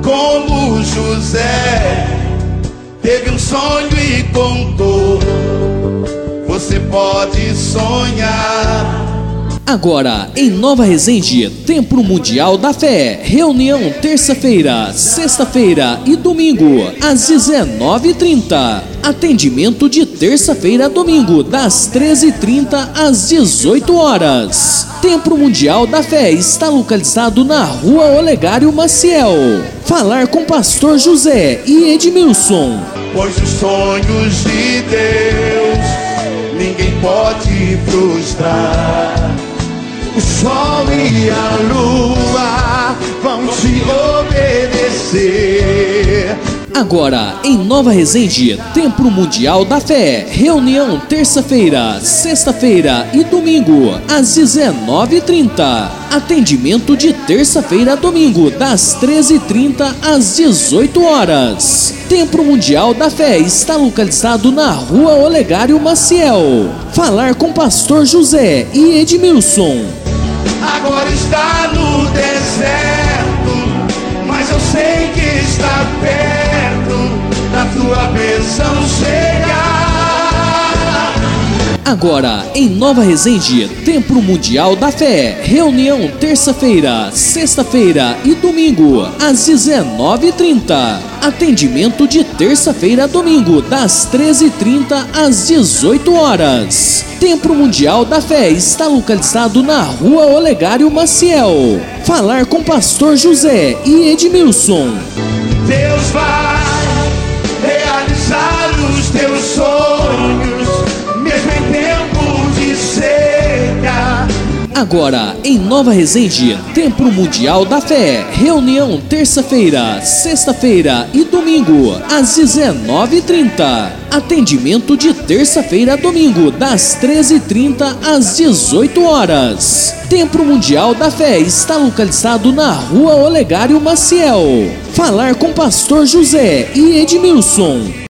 como José teve um sonho e contou. Você pode sonhar. Agora, em Nova Resende, Templo Mundial da Fé, reunião terça-feira, sexta-feira e domingo, às 19h30. Atendimento de terça-feira a domingo, das 13h30 às 18 horas. Templo Mundial da Fé está localizado na Rua Olegário Maciel. Falar com Pastor José e Edmilson. Pois os sonhos de Deus ninguém pode frustrar. O sol e a lua vão te obedecer. Agora, em Nova Resende, Templo Mundial da Fé, reunião terça-feira, sexta-feira e domingo, às 19h30. Atendimento de terça-feira a domingo, das 13h30 às 18 horas. Templo Mundial da Fé está localizado na Rua Olegário Maciel. Falar com Pastor José e Edmilson. Agora está no deserto, mas eu sei que está perto da tua bênção chegar. Agora, em Nova Resende, Templo Mundial da Fé, reunião terça-feira, sexta-feira e domingo, às 19h30. Atendimento de terça-feira a domingo, das 13h30 às 18 horas. Templo Mundial da Fé está localizado na Rua Olegário Maciel. Falar com Pastor José e Edmilson. Deus vai realizar os teus sonhos, mesmo em tempo de seca. Agora, em Nova Resende, Templo Mundial da Fé, reunião terça-feira, sexta-feira e domingo, às 19h30. Atendimento de terça-feira a domingo, das 13h30 às 18 horas. Templo Mundial da Fé está localizado na Rua Olegário Maciel. Falar com Pastor José e Edmilson.